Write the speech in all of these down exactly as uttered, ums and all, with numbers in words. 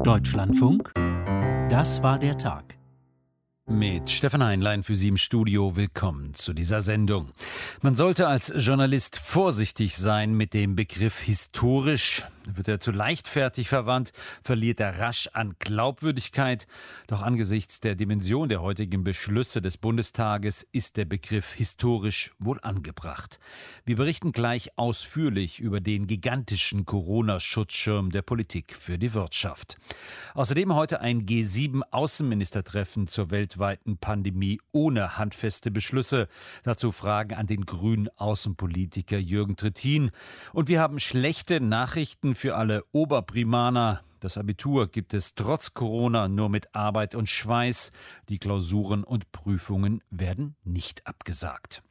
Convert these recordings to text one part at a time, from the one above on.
Deutschlandfunk, das war der Tag. Mit Stefan Heinlein für Sie im Studio. Willkommen zu dieser Sendung. Man sollte als Journalist vorsichtig sein mit dem Begriff historisch. Wird er zu leichtfertig verwandt, verliert er rasch an Glaubwürdigkeit. Doch angesichts der Dimension der heutigen Beschlüsse des Bundestages ist der Begriff historisch wohl angebracht. Wir berichten gleich ausführlich über den gigantischen Corona-Schutzschirm der Politik für die Wirtschaft. Außerdem heute ein G sieben Außenministertreffen zur weltweiten Pandemie ohne handfeste Beschlüsse. Dazu Fragen an den grünen Außenpolitiker Jürgen Trittin. Und wir haben schlechte Nachrichten für alle Oberprimaner. Das Abitur gibt es trotz Corona nur mit Arbeit und Schweiß. Die Klausuren und Prüfungen werden nicht abgesagt.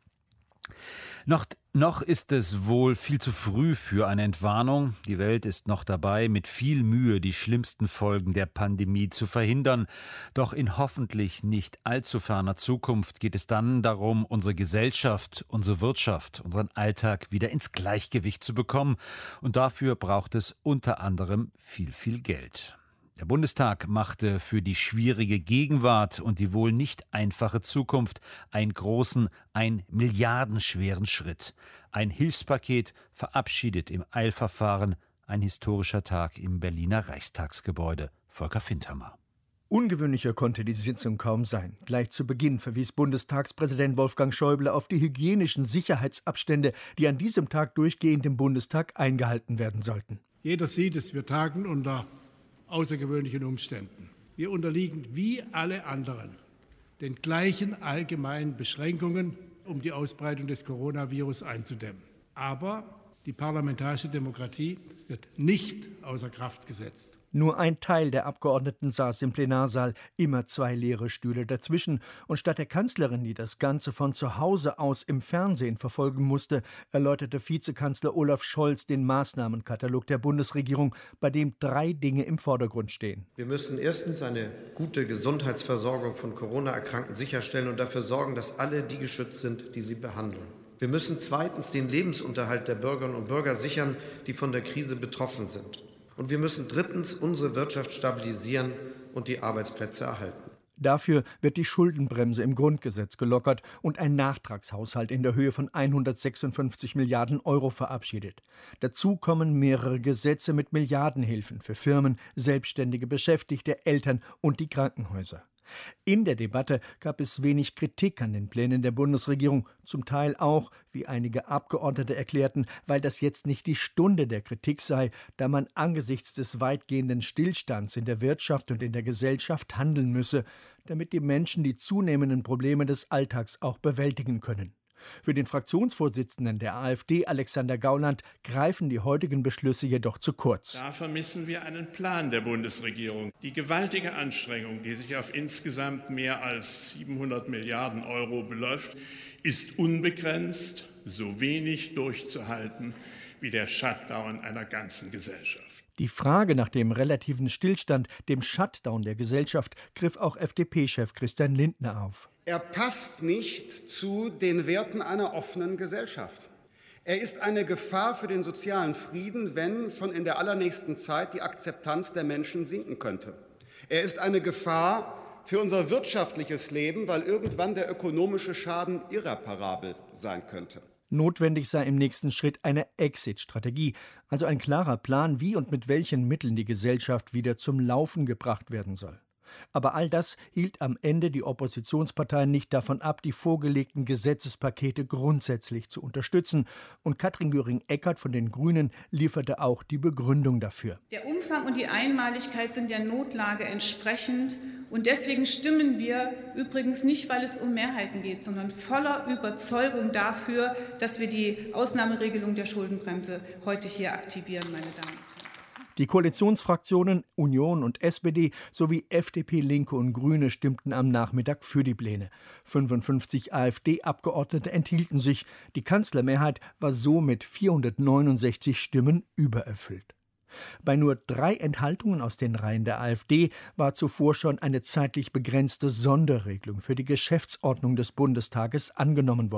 Noch, noch ist es wohl viel zu früh für eine Entwarnung. Die Welt ist noch dabei, mit viel Mühe die schlimmsten Folgen der Pandemie zu verhindern. Doch in hoffentlich nicht allzu ferner Zukunft geht es dann darum, unsere Gesellschaft, unsere Wirtschaft, unseren Alltag wieder ins Gleichgewicht zu bekommen. Und dafür braucht es unter anderem viel, viel Geld. Der Bundestag machte für die schwierige Gegenwart und die wohl nicht einfache Zukunft einen großen, einen milliardenschweren Schritt. Ein Hilfspaket verabschiedet im Eilverfahren, ein historischer Tag im Berliner Reichstagsgebäude. Volker Fintermer. Ungewöhnlicher konnte die Sitzung kaum sein. Gleich zu Beginn verwies Bundestagspräsident Wolfgang Schäuble auf die hygienischen Sicherheitsabstände, die an diesem Tag durchgehend im Bundestag eingehalten werden sollten. Jeder sieht es, wir tagen unter außergewöhnlichen Umständen. Wir unterliegen wie alle anderen den gleichen allgemeinen Beschränkungen, um die Ausbreitung des Coronavirus einzudämmen. Aber die parlamentarische Demokratie wird nicht außer Kraft gesetzt. Nur ein Teil der Abgeordneten saß im Plenarsaal, immer zwei leere Stühle dazwischen. Und statt der Kanzlerin, die das Ganze von zu Hause aus im Fernsehen verfolgen musste, erläuterte Vizekanzler Olaf Scholz den Maßnahmenkatalog der Bundesregierung, bei dem drei Dinge im Vordergrund stehen. Wir müssen erstens eine gute Gesundheitsversorgung von Corona-Erkrankten sicherstellen und dafür sorgen, dass alle die geschützt sind, die sie behandeln. Wir müssen zweitens den Lebensunterhalt der Bürgerinnen und Bürger sichern, die von der Krise betroffen sind. Und wir müssen drittens unsere Wirtschaft stabilisieren und die Arbeitsplätze erhalten. Dafür wird die Schuldenbremse im Grundgesetz gelockert und ein Nachtragshaushalt in der Höhe von hundertsechsundfünfzig Milliarden Euro verabschiedet. Dazu kommen mehrere Gesetze mit Milliardenhilfen für Firmen, Selbstständige, Beschäftigte, Eltern und die Krankenhäuser. In der Debatte gab es wenig Kritik an den Plänen der Bundesregierung, zum Teil auch, wie einige Abgeordnete erklärten, weil das jetzt nicht die Stunde der Kritik sei, da man angesichts des weitgehenden Stillstands in der Wirtschaft und in der Gesellschaft handeln müsse, damit die Menschen die zunehmenden Probleme des Alltags auch bewältigen können. Für den Fraktionsvorsitzenden der AfD, Alexander Gauland, greifen die heutigen Beschlüsse jedoch zu kurz. Da vermissen wir einen Plan der Bundesregierung. Die gewaltige Anstrengung, die sich auf insgesamt mehr als siebenhundert Milliarden Euro beläuft, ist unbegrenzt, so wenig durchzuhalten wie der Shutdown einer ganzen Gesellschaft. Die Frage nach dem relativen Stillstand, dem Shutdown der Gesellschaft, griff auch F D P-Chef Christian Lindner auf. Er passt nicht zu den Werten einer offenen Gesellschaft. Er ist eine Gefahr für den sozialen Frieden, wenn schon in der allernächsten Zeit die Akzeptanz der Menschen sinken könnte. Er ist eine Gefahr für unser wirtschaftliches Leben, weil irgendwann der ökonomische Schaden irreparabel sein könnte. Notwendig sei im nächsten Schritt eine Exit-Strategie, also ein klarer Plan, wie und mit welchen Mitteln die Gesellschaft wieder zum Laufen gebracht werden soll. Aber all das hielt am Ende die Oppositionsparteien nicht davon ab, die vorgelegten Gesetzespakete grundsätzlich zu unterstützen. Und Katrin Göring-Eckardt von den Grünen lieferte auch die Begründung dafür. Der Umfang und die Einmaligkeit sind der Notlage entsprechend. Und deswegen stimmen wir übrigens nicht, weil es um Mehrheiten geht, sondern voller Überzeugung dafür, dass wir die Ausnahmeregelung der Schuldenbremse heute hier aktivieren, meine Damen und Herren. Die Koalitionsfraktionen Union und S P D sowie F D P, Linke und Grüne stimmten am Nachmittag für die Pläne. fünfundfünfzig AfD-Abgeordnete enthielten sich. Die Kanzlermehrheit war so mit vierhundertneunundsechzig Stimmen übererfüllt. Bei nur drei Enthaltungen aus den Reihen der AfD war zuvor schon eine zeitlich begrenzte Sonderregelung für die Geschäftsordnung des Bundestages angenommen worden.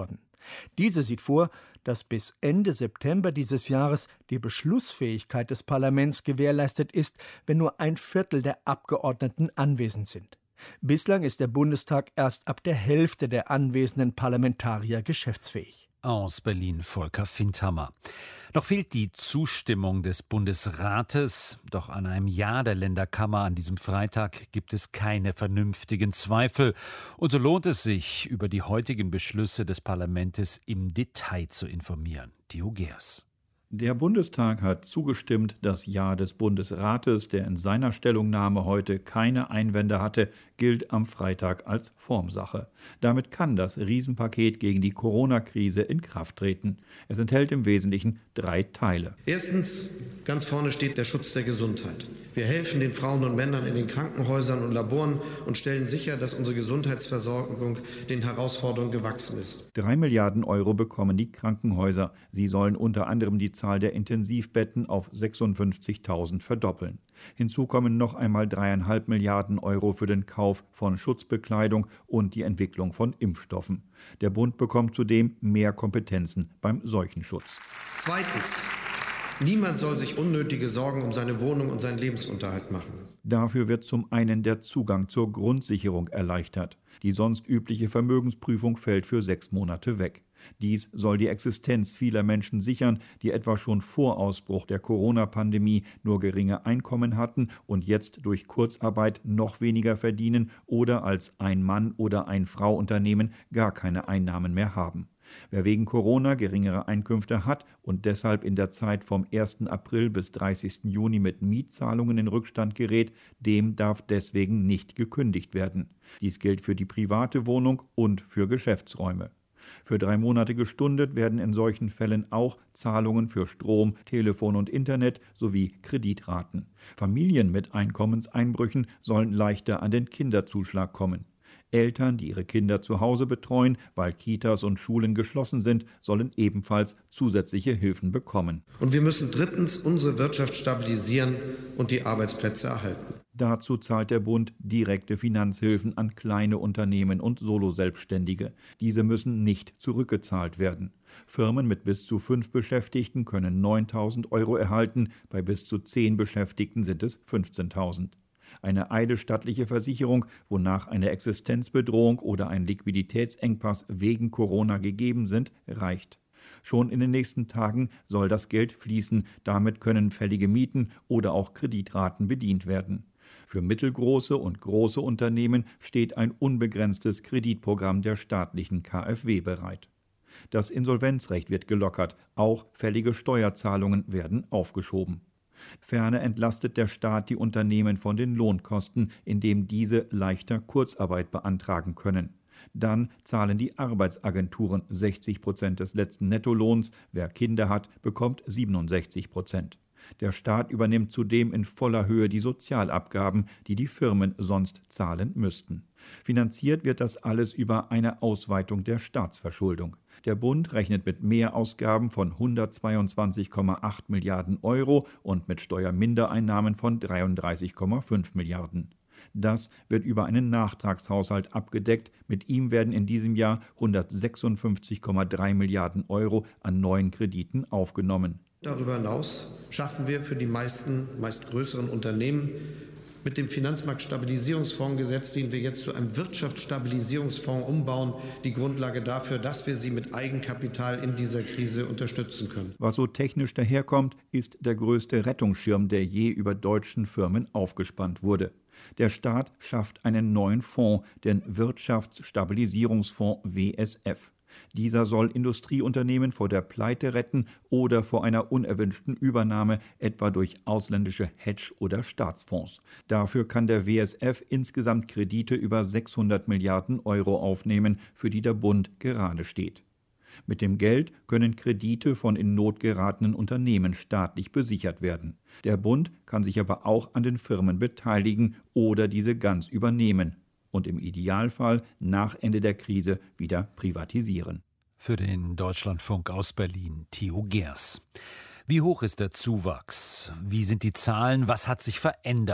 Diese sieht vor, dass bis Ende September dieses Jahres die Beschlussfähigkeit des Parlaments gewährleistet ist, wenn nur ein Viertel der Abgeordneten anwesend sind. Bislang ist der Bundestag erst ab der Hälfte der anwesenden Parlamentarier geschäftsfähig. Aus Berlin Volker Findhammer. Noch fehlt die Zustimmung des Bundesrates. Doch an einem Ja der Länderkammer an diesem Freitag gibt es keine vernünftigen Zweifel. Und so lohnt es sich, über die heutigen Beschlüsse des Parlaments im Detail zu informieren. Theo Gers. Der Bundestag hat zugestimmt, das Ja des Bundesrates, der in seiner Stellungnahme heute keine Einwände hatte, gilt am Freitag als Formsache. Damit kann das Riesenpaket gegen die Corona-Krise in Kraft treten. Es enthält im Wesentlichen drei Teile. Erstens, ganz vorne steht der Schutz der Gesundheit. Wir helfen den Frauen und Männern in den Krankenhäusern und Laboren und stellen sicher, dass unsere Gesundheitsversorgung den Herausforderungen gewachsen ist. Drei Milliarden Euro bekommen die Krankenhäuser. Sie sollen unter anderem die Zahl der Intensivbetten auf sechsundfünfzigtausend verdoppeln. Hinzu kommen noch einmal dreieinhalb Milliarden Euro für den Kauf von Schutzbekleidung und die Entwicklung von Impfstoffen. Der Bund bekommt zudem mehr Kompetenzen beim Seuchenschutz. Zweitens. Niemand soll sich unnötige Sorgen um seine Wohnung und seinen Lebensunterhalt machen. Dafür wird zum einen der Zugang zur Grundsicherung erleichtert. Die sonst übliche Vermögensprüfung fällt für sechs Monate weg. Dies soll die Existenz vieler Menschen sichern, die etwa schon vor Ausbruch der Corona-Pandemie nur geringe Einkommen hatten und jetzt durch Kurzarbeit noch weniger verdienen oder als Ein-Mann- oder Ein-Frau-Unternehmen gar keine Einnahmen mehr haben. Wer wegen Corona geringere Einkünfte hat und deshalb in der Zeit vom ersten April bis dreißigsten Juni mit Mietzahlungen in Rückstand gerät, dem darf deswegen nicht gekündigt werden. Dies gilt für die private Wohnung und für Geschäftsräume. Für drei Monate gestundet werden in solchen Fällen auch Zahlungen für Strom, Telefon und Internet sowie Kreditraten. Familien mit Einkommenseinbrüchen sollen leichter an den Kinderzuschlag kommen. Eltern, die ihre Kinder zu Hause betreuen, weil Kitas und Schulen geschlossen sind, sollen ebenfalls zusätzliche Hilfen bekommen. Und wir müssen drittens unsere Wirtschaft stabilisieren und die Arbeitsplätze erhalten. Dazu zahlt der Bund direkte Finanzhilfen an kleine Unternehmen und Soloselbstständige. Diese müssen nicht zurückgezahlt werden. Firmen mit bis zu fünf Beschäftigten können neuntausend Euro erhalten, bei bis zu zehn Beschäftigten sind es fünfzehntausend. Eine eidesstattliche Versicherung, wonach eine Existenzbedrohung oder ein Liquiditätsengpass wegen Corona gegeben sind, reicht. Schon in den nächsten Tagen soll das Geld fließen, damit können fällige Mieten oder auch Kreditraten bedient werden. Für mittelgroße und große Unternehmen steht ein unbegrenztes Kreditprogramm der staatlichen K f W bereit. Das Insolvenzrecht wird gelockert, auch fällige Steuerzahlungen werden aufgeschoben. Ferner entlastet der Staat die Unternehmen von den Lohnkosten, indem diese leichter Kurzarbeit beantragen können. Dann zahlen die Arbeitsagenturen sechzig Prozent des letzten Nettolohns. Wer Kinder hat, bekommt siebenundsechzig Prozent. Der Staat übernimmt zudem in voller Höhe die Sozialabgaben, die die Firmen sonst zahlen müssten. Finanziert wird das alles über eine Ausweitung der Staatsverschuldung. Der Bund rechnet mit Mehrausgaben von hundertzweiundzwanzig Komma acht Milliarden Euro und mit Steuermindereinnahmen von dreiunddreißig Komma fünf Milliarden. Das wird über einen Nachtragshaushalt abgedeckt. Mit ihm werden in diesem Jahr hundertsechsundfünfzig Komma drei Milliarden Euro an neuen Krediten aufgenommen. Darüber hinaus schaffen wir für die meisten, meist größeren Unternehmen mit dem Finanzmarktstabilisierungsfondsgesetz, den wir jetzt zu einem Wirtschaftsstabilisierungsfonds umbauen, die Grundlage dafür, dass wir sie mit Eigenkapital in dieser Krise unterstützen können. Was so technisch daherkommt, ist der größte Rettungsschirm, der je über deutschen Firmen aufgespannt wurde. Der Staat schafft einen neuen Fonds, den Wirtschaftsstabilisierungsfonds W S F. Dieser soll Industrieunternehmen vor der Pleite retten oder vor einer unerwünschten Übernahme, etwa durch ausländische Hedge- oder Staatsfonds. Dafür kann der W S F insgesamt Kredite über sechshundert Milliarden Euro aufnehmen, für die der Bund gerade steht. Mit dem Geld können Kredite von in Not geratenen Unternehmen staatlich besichert werden. Der Bund kann sich aber auch an den Firmen beteiligen oder diese ganz übernehmen und im Idealfall nach Ende der Krise wieder privatisieren. Für den Deutschlandfunk aus Berlin, Theo Gers. Wie hoch ist der Zuwachs? Wie sind die Zahlen? Was hat sich verändert?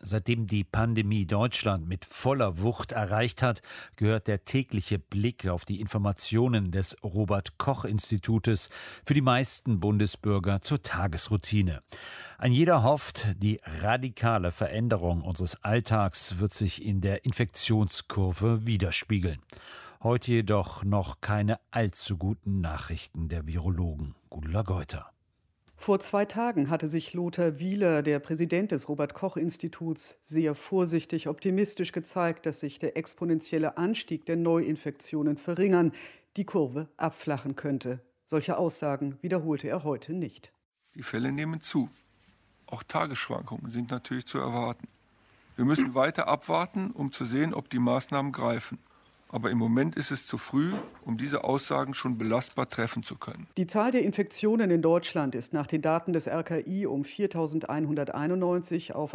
Seitdem die Pandemie Deutschland mit voller Wucht erreicht hat, gehört der tägliche Blick auf die Informationen des Robert-Koch-Institutes für die meisten Bundesbürger zur Tagesroutine. Ein jeder hofft, die radikale Veränderung unseres Alltags wird sich in der Infektionskurve widerspiegeln. Heute jedoch noch keine allzu guten Nachrichten der Virologen. Gudula Geuter. Vor zwei Tagen hatte sich Lothar Wieler, der Präsident des Robert-Koch-Instituts, sehr vorsichtig optimistisch gezeigt, dass sich der exponentielle Anstieg der Neuinfektionen verringern, die Kurve abflachen könnte. Solche Aussagen wiederholte er heute nicht. Die Fälle nehmen zu. Auch Tagesschwankungen sind natürlich zu erwarten. Wir müssen weiter abwarten, um zu sehen, ob die Maßnahmen greifen. Aber im Moment ist es zu früh, um diese Aussagen schon belastbar treffen zu können. Die Zahl der Infektionen in Deutschland ist nach den Daten des R K I um viertausendeinhunderteinundneunzig auf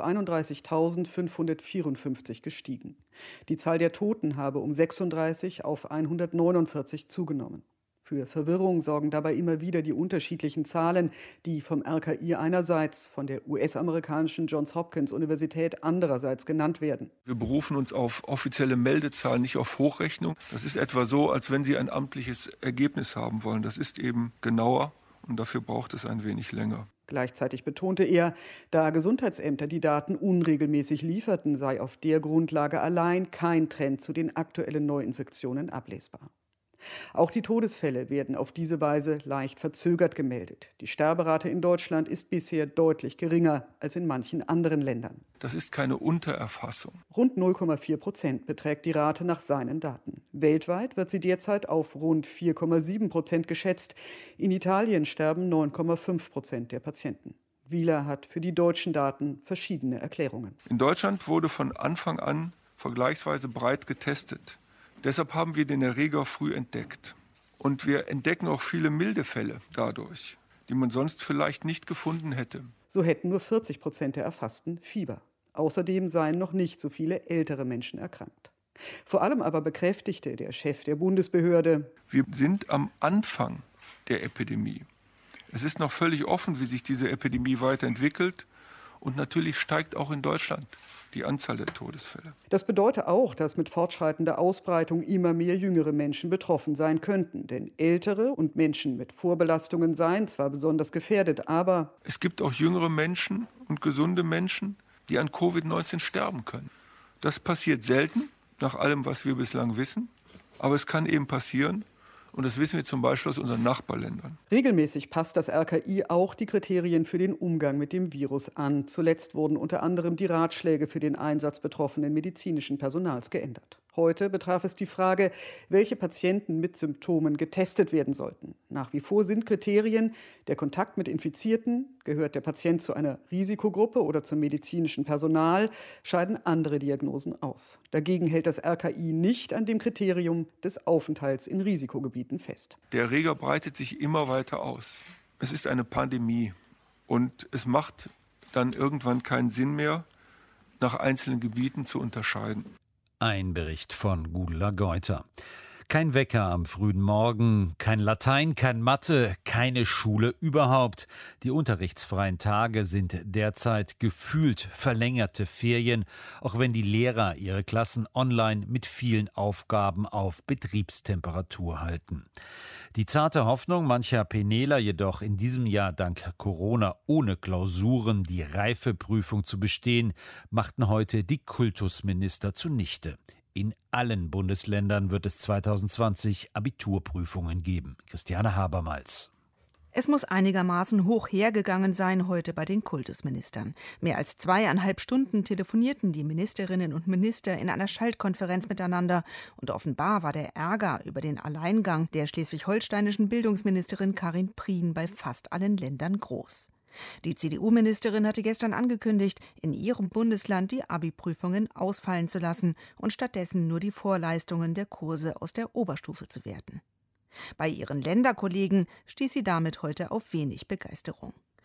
einunddreißigtausendfünfhundertvierundfünfzig gestiegen. Die Zahl der Toten habe um sechsunddreißig auf hundertneunundvierzig zugenommen. Für Verwirrung sorgen dabei immer wieder die unterschiedlichen Zahlen, die vom R K I einerseits, von der U S-amerikanischen Johns Hopkins Universität andererseits genannt werden. Wir berufen uns auf offizielle Meldezahlen, nicht auf Hochrechnung. Das ist etwa so, als wenn Sie ein amtliches Ergebnis haben wollen. Das ist eben genauer und dafür braucht es ein wenig länger. Gleichzeitig betonte er, da Gesundheitsämter die Daten unregelmäßig lieferten, sei auf der Grundlage allein kein Trend zu den aktuellen Neuinfektionen ablesbar. Auch die Todesfälle werden auf diese Weise leicht verzögert gemeldet. Die Sterberate in Deutschland ist bisher deutlich geringer als in manchen anderen Ländern. Das ist keine Untererfassung. Rund null Komma vier Prozent beträgt die Rate nach seinen Daten. Weltweit wird sie derzeit auf rund vier Komma sieben Prozent geschätzt. In Italien sterben neun Komma fünf Prozent der Patienten. Wieler hat für die deutschen Daten verschiedene Erklärungen. In Deutschland wurde von Anfang an vergleichsweise breit getestet. Deshalb haben wir den Erreger früh entdeckt. Und wir entdecken auch viele milde Fälle dadurch, die man sonst vielleicht nicht gefunden hätte. So hätten nur vierzig Prozent der Erfassten Fieber. Außerdem seien noch nicht so viele ältere Menschen erkrankt. Vor allem aber bekräftigte der Chef der Bundesbehörde: Wir sind am Anfang der Epidemie. Es ist noch völlig offen, wie sich diese Epidemie weiterentwickelt. Und natürlich steigt auch in Deutschland die Anzahl der Todesfälle. Das bedeutet auch, dass mit fortschreitender Ausbreitung immer mehr jüngere Menschen betroffen sein könnten. Denn Ältere und Menschen mit Vorbelastungen seien zwar besonders gefährdet, aber es gibt auch jüngere Menschen und gesunde Menschen, die an Covid neunzehn sterben können. Das passiert selten, nach allem, was wir bislang wissen. Aber es kann eben passieren. Und das wissen wir zum Beispiel aus unseren Nachbarländern. Regelmäßig passt das R K I auch die Kriterien für den Umgang mit dem Virus an. Zuletzt wurden unter anderem die Ratschläge für den Einsatz betroffenen medizinischen Personals geändert. Heute betraf es die Frage, welche Patienten mit Symptomen getestet werden sollten. Nach wie vor sind Kriterien: der Kontakt mit Infizierten, gehört der Patient zu einer Risikogruppe oder zum medizinischen Personal, scheiden andere Diagnosen aus. Dagegen hält das R K I nicht an dem Kriterium des Aufenthalts in Risikogebieten fest. Der Erreger breitet sich immer weiter aus. Es ist eine Pandemie und es macht dann irgendwann keinen Sinn mehr, nach einzelnen Gebieten zu unterscheiden. Ein Bericht von Gudula Geuter. Kein Wecker am frühen Morgen, kein Latein, kein Mathe, keine Schule überhaupt. Die unterrichtsfreien Tage sind derzeit gefühlt verlängerte Ferien, auch wenn die Lehrer ihre Klassen online mit vielen Aufgaben auf Betriebstemperatur halten. Die zarte Hoffnung mancher Penneler jedoch, in diesem Jahr dank Corona ohne Klausuren die Reifeprüfung zu bestehen, machten heute die Kultusminister zunichte. In allen Bundesländern wird es zweitausendzwanzig Abiturprüfungen geben. Christiane Habermals. Es muss einigermaßen hoch hergegangen sein heute bei den Kultusministern. Mehr als zweieinhalb Stunden telefonierten die Ministerinnen und Minister in einer Schaltkonferenz miteinander. Und offenbar war der Ärger über den Alleingang der schleswig-holsteinischen Bildungsministerin Karin Prien bei fast allen Ländern groß. Die C D U-Ministerin hatte gestern angekündigt, in ihrem Bundesland die Abi-Prüfungen ausfallen zu lassen und stattdessen nur die Vorleistungen der Kurse aus der Oberstufe zu werten. Bei ihren Länderkollegen stieß sie damit heute auf wenig Begeisterung.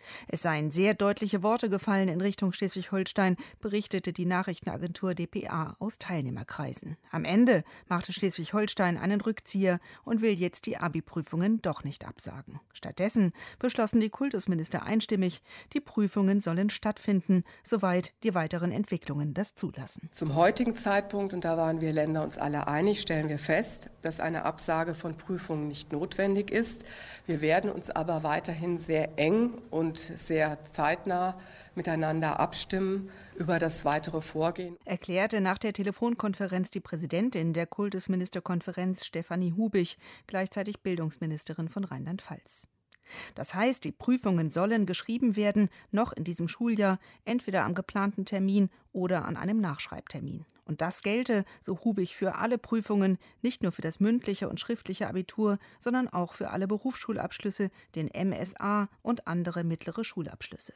Es seien sehr deutliche Worte gefallen in Richtung Schleswig-Holstein, berichtete die Nachrichtenagentur d p a aus Teilnehmerkreisen. Am Ende machte Schleswig-Holstein einen Rückzieher und will jetzt die Abi-Prüfungen doch nicht absagen. Stattdessen beschlossen die Kultusminister einstimmig, die Prüfungen sollen stattfinden, soweit die weiteren Entwicklungen das zulassen. Zum heutigen Zeitpunkt, und da waren wir Länder uns alle einig, stellen wir fest, dass eine Absage von Prüfungen nicht notwendig ist. Wir werden uns aber weiterhin sehr eng und sehr zeitnah miteinander abstimmen über das weitere Vorgehen. Erklärte nach der Telefonkonferenz die Präsidentin der Kultusministerkonferenz Stefanie Hubich, gleichzeitig Bildungsministerin von Rheinland-Pfalz. Das heißt, die Prüfungen sollen geschrieben werden, noch in diesem Schuljahr, entweder am geplanten Termin oder an einem Nachschreibtermin. Und das gelte, so Hubich, für alle Prüfungen, nicht nur für das mündliche und schriftliche Abitur, sondern auch für alle Berufsschulabschlüsse, den M S A und andere mittlere Schulabschlüsse.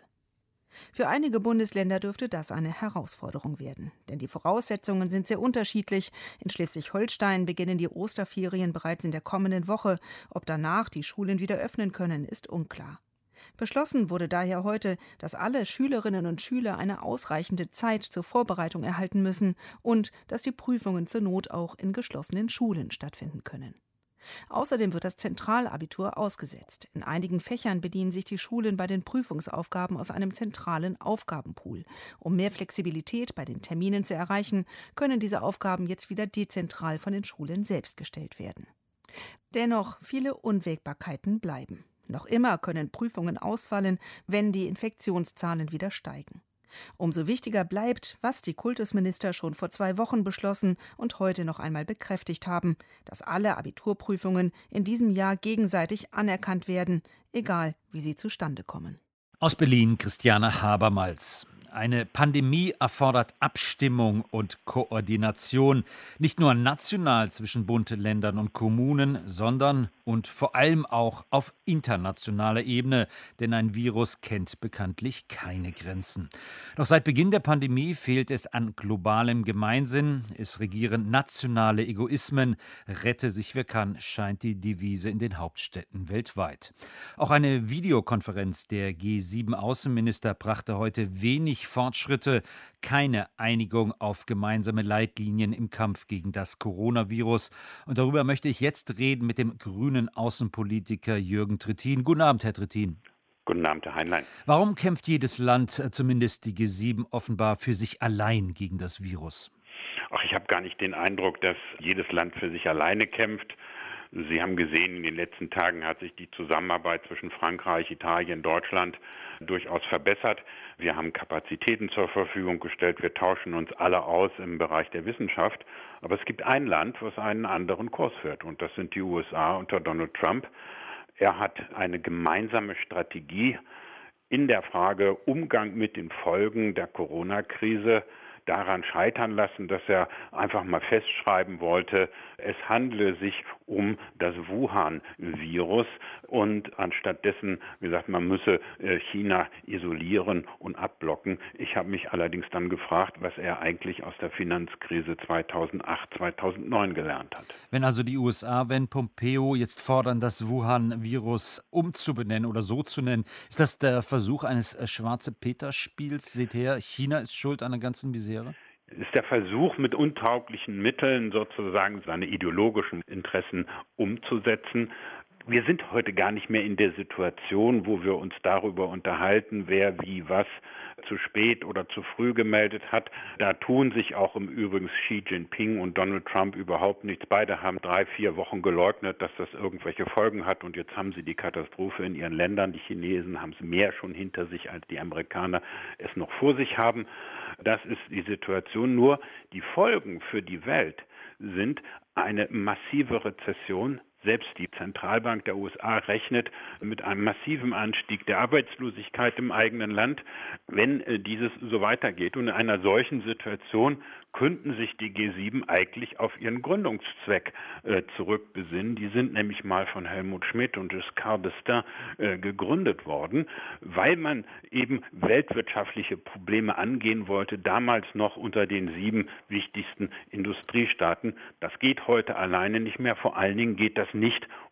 Für einige Bundesländer dürfte das eine Herausforderung werden, denn die Voraussetzungen sind sehr unterschiedlich. In Schleswig-Holstein beginnen die Osterferien bereits in der kommenden Woche. Ob danach die Schulen wieder öffnen können, ist unklar. Beschlossen wurde daher heute, dass alle Schülerinnen und Schüler eine ausreichende Zeit zur Vorbereitung erhalten müssen und dass die Prüfungen zur Not auch in geschlossenen Schulen stattfinden können. Außerdem wird das Zentralabitur ausgesetzt. In einigen Fächern bedienen sich die Schulen bei den Prüfungsaufgaben aus einem zentralen Aufgabenpool. Um mehr Flexibilität bei den Terminen zu erreichen, können diese Aufgaben jetzt wieder dezentral von den Schulen selbst gestellt werden. Dennoch, viele Unwägbarkeiten bleiben. Noch immer können Prüfungen ausfallen, wenn die Infektionszahlen wieder steigen. Umso wichtiger bleibt, was die Kultusminister schon vor zwei Wochen beschlossen und heute noch einmal bekräftigt haben, dass alle Abiturprüfungen in diesem Jahr gegenseitig anerkannt werden, egal wie sie zustande kommen. Aus Berlin Christiane Habermals. Eine Pandemie erfordert Abstimmung und Koordination, nicht nur national zwischen Bund, Ländern und Kommunen, sondern und vor allem auch auf internationaler Ebene, denn ein Virus kennt bekanntlich keine Grenzen. Doch seit Beginn der Pandemie fehlt es an globalem Gemeinsinn, es regieren nationale Egoismen, rette sich wer kann, scheint die Devise in den Hauptstädten weltweit. Auch eine Videokonferenz der G sieben Außenminister brachte heute wenig Fortschritte, keine Einigung auf gemeinsame Leitlinien im Kampf gegen das Coronavirus. Und darüber möchte ich jetzt reden mit dem grünen Außenpolitiker Jürgen Trittin. Guten Abend, Herr Trittin. Guten Abend, Herr Heinlein. Warum kämpft jedes Land, zumindest die G sieben, offenbar für sich allein gegen das Virus? Ach, ich habe gar nicht den Eindruck, dass jedes Land für sich alleine kämpft. Sie haben gesehen, in den letzten Tagen hat sich die Zusammenarbeit zwischen Frankreich, Italien, Deutschland durchaus verbessert. Wir haben Kapazitäten zur Verfügung gestellt. Wir tauschen uns alle aus im Bereich der Wissenschaft. Aber es gibt ein Land, was einen anderen Kurs fährt. Und das sind die U S A unter Donald Trump. Er hat eine gemeinsame Strategie in der Frage Umgang mit den Folgen der Corona-Krise daran scheitern lassen, dass er einfach mal festschreiben wollte, es handle sich um das Wuhan-Virus und anstattdessen gesagt, man müsse China isolieren und abblocken. Ich habe mich allerdings dann gefragt, was er eigentlich aus der Finanzkrise zweitausendacht, zweitausendneun gelernt hat. Wenn also die U S A, wenn Pompeo jetzt fordern, das Wuhan-Virus umzubenennen oder so zu nennen, ist das der Versuch eines Schwarze-Peter-Spiels? Seht her, China ist schuld an der ganzen Misere? Es ist der Versuch, mit untauglichen Mitteln sozusagen seine ideologischen Interessen umzusetzen. Wir sind heute gar nicht mehr in der Situation, wo wir uns darüber unterhalten, wer wie was zu spät oder zu früh gemeldet hat. Da tun sich auch im Übrigen Xi Jinping und Donald Trump überhaupt nichts. Beide haben drei, vier Wochen geleugnet, dass das irgendwelche Folgen hat. Und jetzt haben sie die Katastrophe in ihren Ländern. Die Chinesen haben es mehr schon hinter sich, als die Amerikaner es noch vor sich haben. Das ist die Situation. Nur die Folgen für die Welt sind eine massive Rezession. Selbst die Zentralbank der U S A rechnet mit einem massiven Anstieg der Arbeitslosigkeit im eigenen Land, wenn dieses so weitergeht. Und in einer solchen Situation könnten sich die G sieben eigentlich auf ihren Gründungszweck äh, zurückbesinnen. Die sind nämlich mal von Helmut Schmidt und Giscard d'Estaing äh, gegründet worden, weil man eben weltwirtschaftliche Probleme angehen wollte, damals noch unter den sieben wichtigsten Industriestaaten. Das geht heute alleine nicht mehr. Vor allen Dingen geht das nicht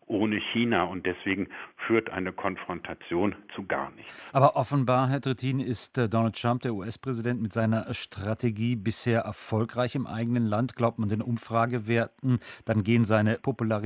ohne China. Und deswegen führt eine Konfrontation zu gar nichts. Aber offenbar, Herr Trittin, ist Donald Trump, der U S-Präsident, mit seiner Strategie bisher erfolgreich im eigenen Land. Glaubt man den Umfragewerten, dann gehen seine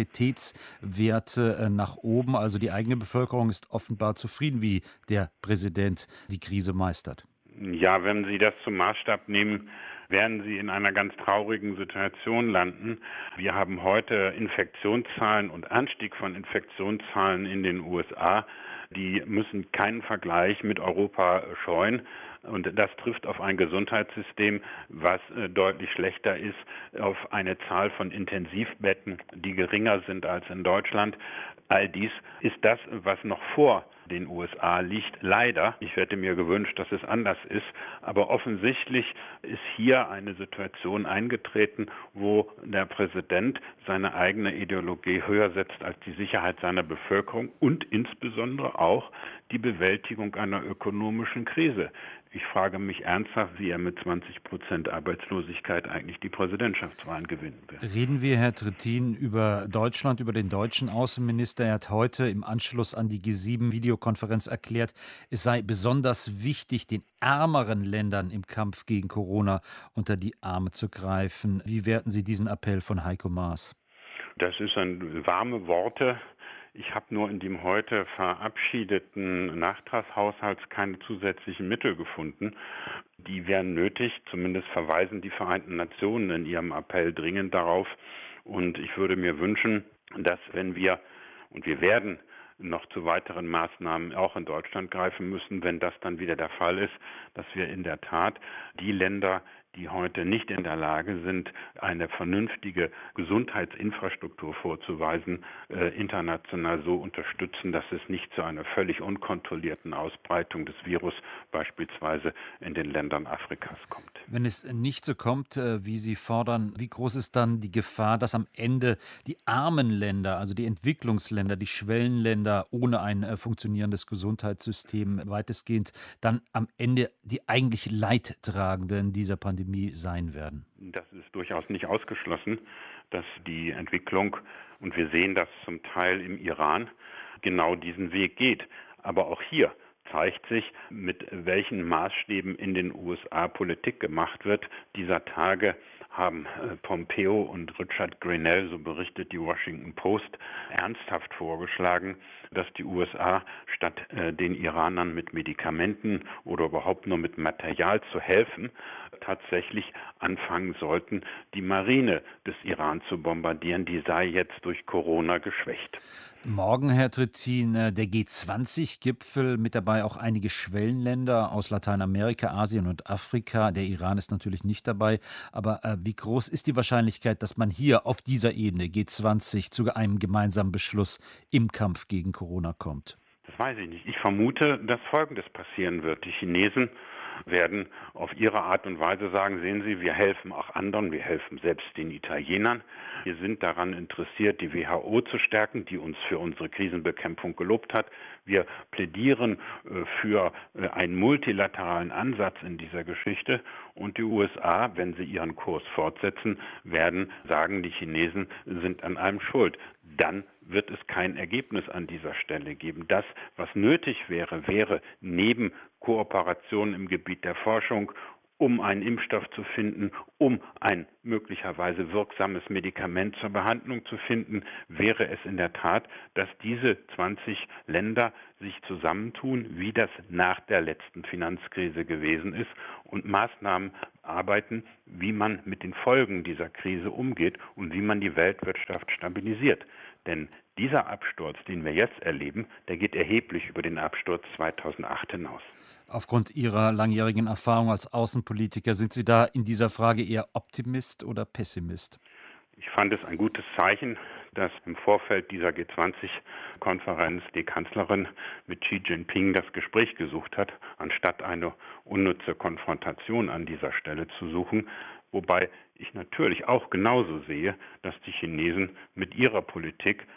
Popularitätswerte nach oben. Also die eigene Bevölkerung ist offenbar zufrieden, wie der Präsident die Krise meistert. Ja, wenn Sie das zum Maßstab nehmen, werden Sie in einer ganz traurigen Situation landen. Wir haben heute Infektionszahlen und Anstieg von Infektionszahlen in den U S A. Die müssen keinen Vergleich mit Europa scheuen. Und das trifft auf ein Gesundheitssystem, was äh, deutlich schlechter ist, auf eine Zahl von Intensivbetten, die geringer sind als in Deutschland. All dies ist das, was noch vor den U S A liegt. Leider, ich hätte mir gewünscht, dass es anders ist, aber offensichtlich ist hier eine Situation eingetreten, wo der Präsident seine eigene Ideologie höher setzt als die Sicherheit seiner Bevölkerung und insbesondere auch die Bewältigung einer ökonomischen Krise. Ich frage mich ernsthaft, wie er mit zwanzig Prozent Arbeitslosigkeit eigentlich die Präsidentschaftswahlen gewinnen wird. Reden wir, Herr Trittin, über Deutschland, über den deutschen Außenminister. Er hat heute im Anschluss an die G sieben Videokonferenz erklärt, es sei besonders wichtig, den ärmeren Ländern im Kampf gegen Corona unter die Arme zu greifen. Wie werten Sie diesen Appell von Heiko Maas? Das ist ein warme Worte. Ich habe nur in dem heute verabschiedeten Nachtragshaushalt keine zusätzlichen Mittel gefunden. Die wären nötig, zumindest verweisen die Vereinten Nationen in ihrem Appell dringend darauf. Und ich würde mir wünschen, dass wenn wir, und wir werden noch zu weiteren Maßnahmen auch in Deutschland greifen müssen, wenn das dann wieder der Fall ist, dass wir in der Tat die Länder, die heute nicht in der Lage sind, eine vernünftige Gesundheitsinfrastruktur vorzuweisen, äh, international so unterstützen, dass es nicht zu einer völlig unkontrollierten Ausbreitung des Virus beispielsweise in den Ländern Afrikas kommt. Wenn es nicht so kommt, äh, wie Sie fordern, wie groß ist dann die Gefahr, dass am Ende die armen Länder, also die Entwicklungsländer, die Schwellenländer ohne ein äh, funktionierendes Gesundheitssystem weitestgehend dann am Ende die eigentlich Leidtragenden dieser Pandemie sein werden? Das ist durchaus nicht ausgeschlossen, dass die Entwicklung, und wir sehen das zum Teil im Iran, genau diesen Weg geht. Aber auch hier zeigt sich, mit welchen Maßstäben in den U S A Politik gemacht wird. Dieser Tage haben Pompeo und Richard Grenell, so berichtet die Washington Post, ernsthaft vorgeschlagen, dass die U S A statt äh, den Iranern mit Medikamenten oder überhaupt nur mit Material zu helfen, tatsächlich anfangen sollten, die Marine des Iran zu bombardieren. Die sei jetzt durch Corona geschwächt. Morgen, Herr Trittin, der G zwanzig Gipfel, mit dabei auch einige Schwellenländer aus Lateinamerika, Asien und Afrika. Der Iran ist natürlich nicht dabei. Aber äh, wie groß ist die Wahrscheinlichkeit, dass man hier auf dieser Ebene G zwanzig zu einem gemeinsamen Beschluss im Kampf gegen Corona kommt? Das weiß ich nicht. Ich vermute, dass Folgendes passieren wird. Die Chinesen werden auf ihre Art und Weise sagen, sehen Sie, wir helfen auch anderen, wir helfen selbst den Italienern. Wir sind daran interessiert, die W H O zu stärken, die uns für unsere Krisenbekämpfung gelobt hat. Wir plädieren äh, für äh, einen multilateralen Ansatz in dieser Geschichte. Und die U S A, wenn sie ihren Kurs fortsetzen, werden sagen, die Chinesen sind an allem schuld. Dann wird es kein Ergebnis an dieser Stelle geben. Das, was nötig wäre, wäre neben Kooperation im Gebiet der Forschung, um einen Impfstoff zu finden, um ein möglicherweise wirksames Medikament zur Behandlung zu finden, wäre es in der Tat, dass diese zwanzig Länder sich zusammentun, wie das nach der letzten Finanzkrise gewesen ist, und Maßnahmen arbeiten, wie man mit den Folgen dieser Krise umgeht und wie man die Weltwirtschaft stabilisiert. Denn dieser Absturz, den wir jetzt erleben, der geht erheblich über den Absturz zweitausendacht hinaus. Aufgrund Ihrer langjährigen Erfahrung als Außenpolitiker, sind Sie da in dieser Frage eher Optimist oder Pessimist? Ich fand es ein gutes Zeichen, dass im Vorfeld dieser G zwanzig Konferenz die Kanzlerin mit Xi Jinping das Gespräch gesucht hat, anstatt eine unnütze Konfrontation an dieser Stelle zu suchen. Wobei ich natürlich auch genauso sehe, dass die Chinesen mit ihrer Politik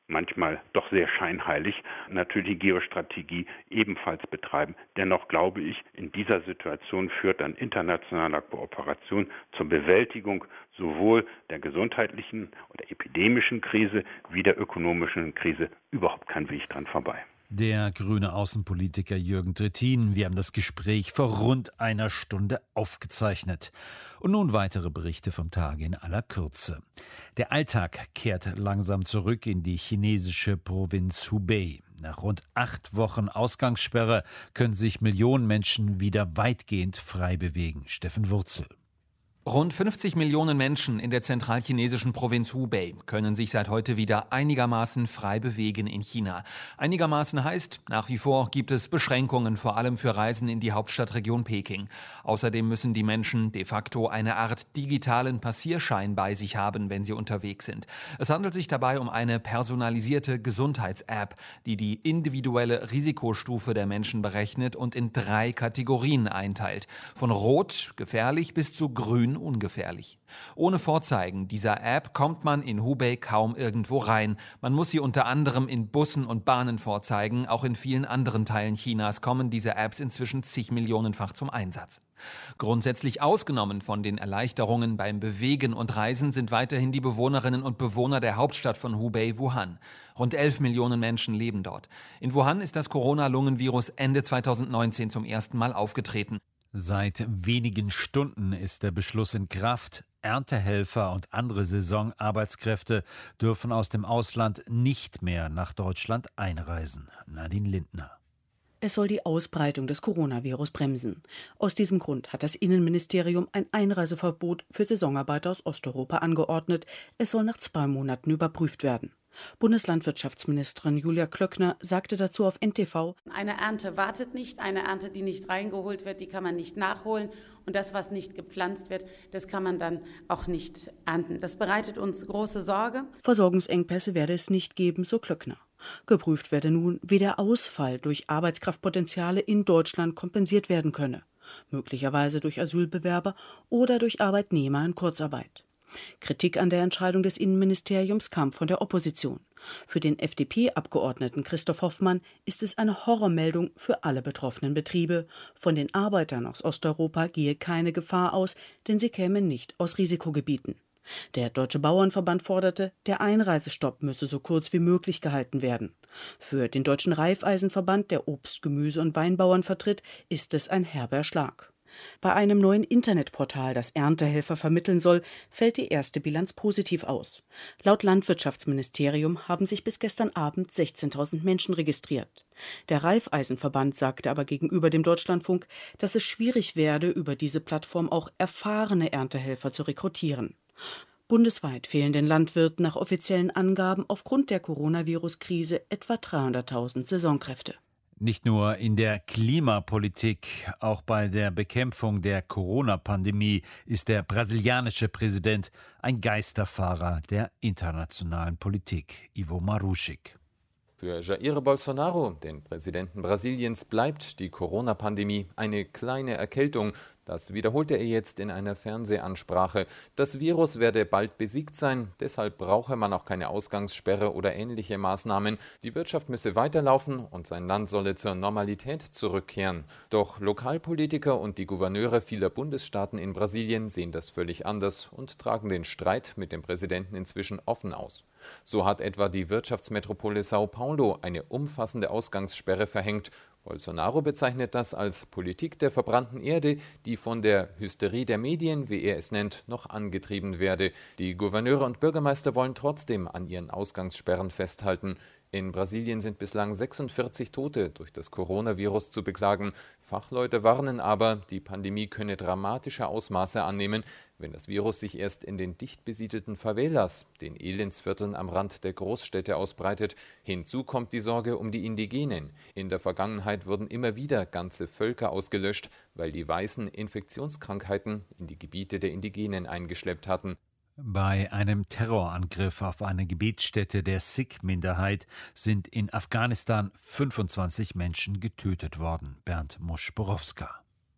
manchmal doch sehr scheinheilig, natürlich die Geostrategie ebenfalls betreiben. Dennoch glaube ich, in dieser Situation führt dann internationaler Kooperation zur Bewältigung sowohl der gesundheitlichen oder epidemischen Krise wie der ökonomischen Krise überhaupt kein Weg dran vorbei. Der grüne Außenpolitiker Jürgen Trittin. Wir haben das Gespräch vor rund einer Stunde aufgezeichnet. Und nun weitere Berichte vom Tage in aller Kürze. Der Alltag kehrt langsam zurück in die chinesische Provinz Hubei. Nach rund acht Wochen Ausgangssperre können sich Millionen Menschen wieder weitgehend frei bewegen. Steffen Wurzel. Rund fünfzig Millionen Menschen in der zentralchinesischen Provinz Hubei können sich seit heute wieder einigermaßen frei bewegen in China. Einigermaßen heißt, nach wie vor gibt es Beschränkungen, vor allem für Reisen in die Hauptstadtregion Peking. Außerdem müssen die Menschen de facto eine Art digitalen Passierschein bei sich haben, wenn sie unterwegs sind. Es handelt sich dabei um eine personalisierte Gesundheits-App, die die individuelle Risikostufe der Menschen berechnet und in drei Kategorien einteilt. Von rot, gefährlich, bis zu grün, ungefährlich. Ohne Vorzeigen dieser App kommt man in Hubei kaum irgendwo rein. Man muss sie unter anderem in Bussen und Bahnen vorzeigen. Auch in vielen anderen Teilen Chinas kommen diese Apps inzwischen zig Millionenfach zum Einsatz. Grundsätzlich ausgenommen von den Erleichterungen beim Bewegen und Reisen sind weiterhin die Bewohnerinnen und Bewohner der Hauptstadt von Hubei, Wuhan. Rund elf Millionen Menschen leben dort. In Wuhan ist das Corona-Lungenvirus Ende zweitausendneunzehn zum ersten Mal aufgetreten. Seit wenigen Stunden ist der Beschluss in Kraft. Erntehelfer und andere Saisonarbeitskräfte dürfen aus dem Ausland nicht mehr nach Deutschland einreisen. Nadine Lindner. Es soll die Ausbreitung des Coronavirus bremsen. Aus diesem Grund hat das Innenministerium ein Einreiseverbot für Saisonarbeiter aus Osteuropa angeordnet. Es soll nach zwei Monaten überprüft werden. Bundeslandwirtschaftsministerin Julia Klöckner sagte dazu auf N T V: Eine Ernte wartet nicht, eine Ernte, die nicht reingeholt wird, die kann man nicht nachholen. Und das, was nicht gepflanzt wird, das kann man dann auch nicht ernten. Das bereitet uns große Sorge. Versorgungsengpässe werde es nicht geben, so Klöckner. Geprüft werde nun, wie der Ausfall durch Arbeitskraftpotenziale in Deutschland kompensiert werden könne. Möglicherweise durch Asylbewerber oder durch Arbeitnehmer in Kurzarbeit. Kritik an der Entscheidung des Innenministeriums kam von der Opposition. Für den F D P-Abgeordneten Christoph Hoffmann ist es eine Horrormeldung für alle betroffenen Betriebe. Von den Arbeitern aus Osteuropa gehe keine Gefahr aus, denn sie kämen nicht aus Risikogebieten. Der Deutsche Bauernverband forderte, der Einreisestopp müsse so kurz wie möglich gehalten werden. Für den Deutschen Raiffeisenverband, der Obst-, Gemüse- und Weinbauern vertritt, ist es ein herber Schlag. Bei einem neuen Internetportal, das Erntehelfer vermitteln soll, fällt die erste Bilanz positiv aus. Laut Landwirtschaftsministerium haben sich bis gestern Abend sechzehntausend Menschen registriert. Der Raiffeisenverband sagte aber gegenüber dem Deutschlandfunk, dass es schwierig werde, über diese Plattform auch erfahrene Erntehelfer zu rekrutieren. Bundesweit fehlen den Landwirten nach offiziellen Angaben aufgrund der Coronavirus-Krise etwa dreihunderttausend Saisonkräfte. Nicht nur in der Klimapolitik, auch bei der Bekämpfung der Corona-Pandemie ist der brasilianische Präsident ein Geisterfahrer der internationalen Politik. Ivo Marušik. Für Jair Bolsonaro, den Präsidenten Brasiliens, bleibt die Corona-Pandemie eine kleine Erkältung. Das wiederholte er jetzt in einer Fernsehansprache. Das Virus werde bald besiegt sein, deshalb brauche man auch keine Ausgangssperre oder ähnliche Maßnahmen. Die Wirtschaft müsse weiterlaufen und sein Land solle zur Normalität zurückkehren. Doch Lokalpolitiker und die Gouverneure vieler Bundesstaaten in Brasilien sehen das völlig anders und tragen den Streit mit dem Präsidenten inzwischen offen aus. So hat etwa die Wirtschaftsmetropole Sao Paulo eine umfassende Ausgangssperre verhängt. Bolsonaro bezeichnet das als Politik der verbrannten Erde, die von der Hysterie der Medien, wie er es nennt, noch angetrieben werde. Die Gouverneure und Bürgermeister wollen trotzdem an ihren Ausgangssperren festhalten. In Brasilien sind bislang sechsundvierzig Tote durch das Coronavirus zu beklagen. Fachleute warnen aber, die Pandemie könne dramatische Ausmaße annehmen, wenn das Virus sich erst in den dicht besiedelten Favelas, den Elendsvierteln am Rand der Großstädte, ausbreitet. Hinzu kommt die Sorge um die Indigenen. In der Vergangenheit wurden immer wieder ganze Völker ausgelöscht, weil die Weißen Infektionskrankheiten in die Gebiete der Indigenen eingeschleppt hatten. Bei einem Terrorangriff auf eine Gebetsstätte der Sikh-Minderheit sind in Afghanistan fünfundzwanzig Menschen getötet worden. Bernd Moschborowska.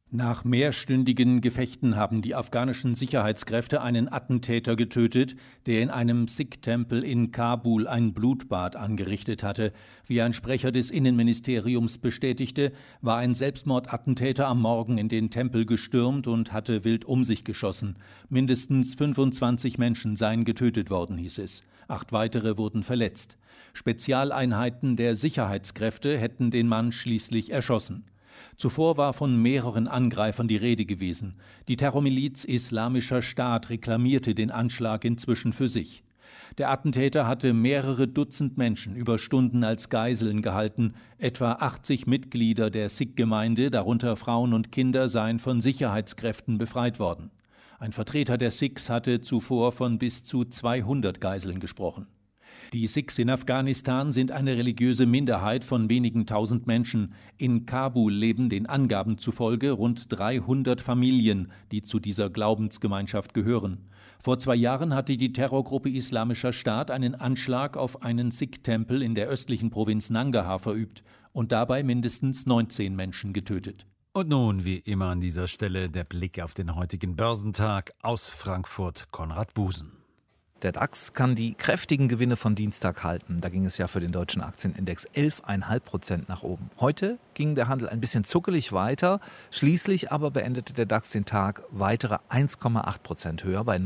Nach mehrstündigen Gefechten haben die afghanischen Sicherheitskräfte einen Attentäter getötet, der in einem Sikh-Tempel in Kabul ein Blutbad angerichtet hatte. Wie ein Sprecher des Innenministeriums bestätigte, war ein Selbstmordattentäter am Morgen in den Tempel gestürmt und hatte wild um sich geschossen. Mindestens fünfundzwanzig Menschen seien getötet worden, hieß es. Acht weitere wurden verletzt. Spezialeinheiten der Sicherheitskräfte hätten den Mann schließlich erschossen. Zuvor war von mehreren Angreifern die Rede gewesen. Die Terrormiliz Islamischer Staat reklamierte den Anschlag inzwischen für sich. Der Attentäter hatte mehrere Dutzend Menschen über Stunden als Geiseln gehalten. Etwa achtzig Mitglieder der Sikh-Gemeinde, darunter Frauen und Kinder, seien von Sicherheitskräften befreit worden. Ein Vertreter der Sikhs hatte zuvor von bis zu zweihundert Geiseln gesprochen. Die Sikhs in Afghanistan sind eine religiöse Minderheit von wenigen tausend Menschen. In Kabul leben den Angaben zufolge rund dreihundert Familien, die zu dieser Glaubensgemeinschaft gehören. Vor zwei Jahren hatte die Terrorgruppe Islamischer Staat einen Anschlag auf einen Sikh-Tempel in der östlichen Provinz Nangarhar verübt und dabei mindestens neunzehn Menschen getötet. Und nun, wie immer an dieser Stelle, der Blick auf den heutigen Börsentag aus Frankfurt, Konrad Busen. Der DAX kann die kräftigen Gewinne von Dienstag halten. Da ging es ja für den deutschen Aktienindex elf Komma fünf Prozent nach oben. Heute ging der Handel ein bisschen zuckelig weiter. Schließlich aber beendete der DAX den Tag weitere eins Komma acht Prozent höher bei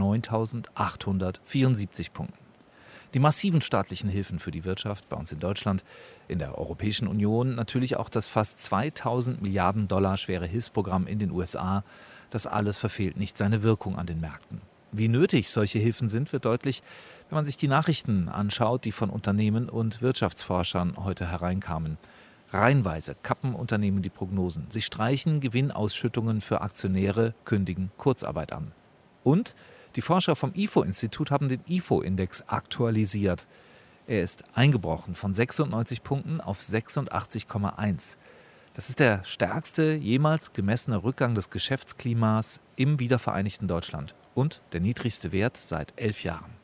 neuntausendachthundertvierundsiebzig Punkten. Die massiven staatlichen Hilfen für die Wirtschaft bei uns in Deutschland, in der Europäischen Union, natürlich auch das fast zweitausend Milliarden Dollar schwere Hilfsprogramm in den U S A, das alles verfehlt nicht seine Wirkung an den Märkten. Wie nötig solche Hilfen sind, wird deutlich, wenn man sich die Nachrichten anschaut, die von Unternehmen und Wirtschaftsforschern heute hereinkamen. Reihenweise kappen Unternehmen die Prognosen. Sie streichen Gewinnausschüttungen für Aktionäre, kündigen Kurzarbeit an. Und die Forscher vom I F O-Institut haben den I F O-Index aktualisiert. Er ist eingebrochen von sechsundneunzig Punkten auf sechsundachtzig Komma eins. Das ist der stärkste jemals gemessene Rückgang des Geschäftsklimas im wiedervereinigten Deutschland und der niedrigste Wert seit elf Jahren.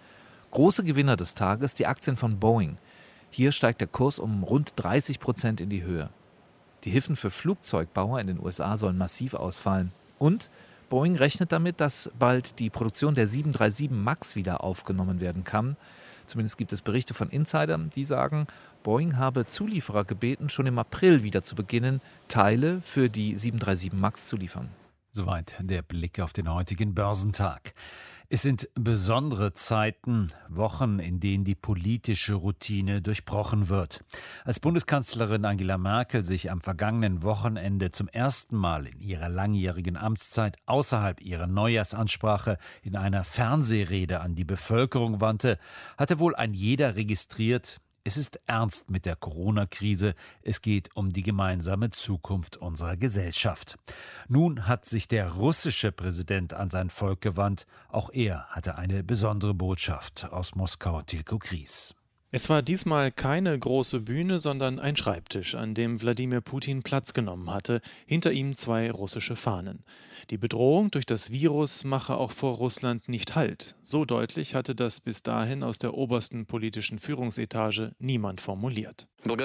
Große Gewinner des Tages, die Aktien von Boeing. Hier steigt der Kurs um rund dreißig Prozent in die Höhe. Die Hilfen für Flugzeugbauer in den U S A sollen massiv ausfallen. Und Boeing rechnet damit, dass bald die Produktion der sieben drei sieben MAX wieder aufgenommen werden kann. Zumindest gibt es Berichte von Insidern, die sagen, Boeing habe Zulieferer gebeten, schon im April wieder zu beginnen, Teile für die sieben drei sieben MAX zu liefern. Soweit der Blick auf den heutigen Börsentag. Es sind besondere Zeiten, Wochen, in denen die politische Routine durchbrochen wird. Als Bundeskanzlerin Angela Merkel sich am vergangenen Wochenende zum ersten Mal in ihrer langjährigen Amtszeit außerhalb ihrer Neujahrsansprache in einer Fernsehrede an die Bevölkerung wandte, hatte wohl ein jeder registriert: Es ist ernst mit der Corona-Krise. Es geht um die gemeinsame Zukunft unserer Gesellschaft. Nun hat sich der russische Präsident an sein Volk gewandt. Auch er hatte eine besondere Botschaft aus Moskau. Tilko Kries. Es war diesmal keine große Bühne, sondern ein Schreibtisch, an dem Wladimir Putin Platz genommen hatte, hinter ihm zwei russische Fahnen. Die Bedrohung durch das Virus mache auch vor Russland nicht Halt. So deutlich hatte das bis dahin aus der obersten politischen Führungsetage niemand formuliert.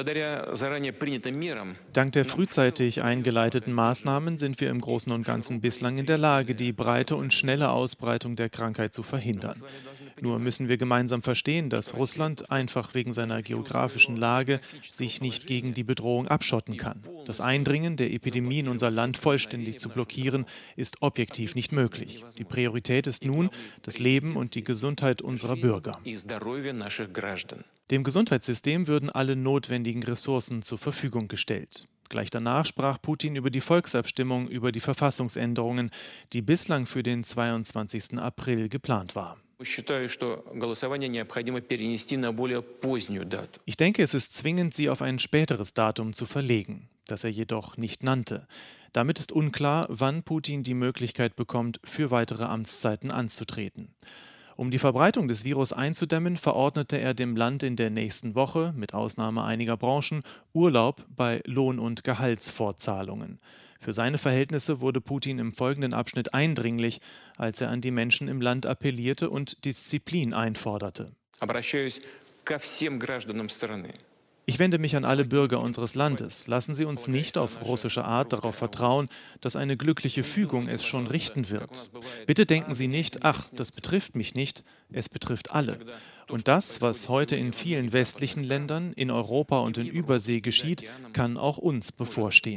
Dank der frühzeitig eingeleiteten Maßnahmen sind wir im Großen und Ganzen bislang in der Lage, die breite und schnelle Ausbreitung der Krankheit zu verhindern. Nur müssen wir gemeinsam verstehen, dass Russland einfach wegen seiner geografischen Lage sich nicht gegen die Bedrohung abschotten kann. Das Eindringen der Epidemie in unser Land vollständig zu blockieren, ist objektiv nicht möglich. Die Priorität ist nun das Leben und die Gesundheit unserer Bürger. Dem Gesundheitssystem würden alle notwendigen Ressourcen zur Verfügung gestellt. Gleich danach sprach Putin über die Volksabstimmung über die Verfassungsänderungen, die bislang für den zweiundzwanzigsten April geplant war. Ich denke, es ist zwingend, sie auf ein späteres Datum zu verlegen, das er jedoch nicht nannte. Damit ist unklar, wann Putin die Möglichkeit bekommt, für weitere Amtszeiten anzutreten. Um die Verbreitung des Virus einzudämmen, verordnete er dem Land in der nächsten Woche, mit Ausnahme einiger Branchen, Urlaub bei Lohn- und Gehaltsfortzahlungen. Für seine Verhältnisse wurde Putin im folgenden Abschnitt eindringlich, als er an die Menschen im Land appellierte und Disziplin einforderte. Ich wende mich an alle Bürger unseres Landes. Lassen Sie uns nicht auf russische Art darauf vertrauen, dass eine glückliche Fügung es schon richten wird. Bitte denken Sie nicht, ach, das betrifft mich nicht, es betrifft alle. Und das, was heute in vielen westlichen Ländern, in Europa und in Übersee geschieht, kann auch uns bevorstehen.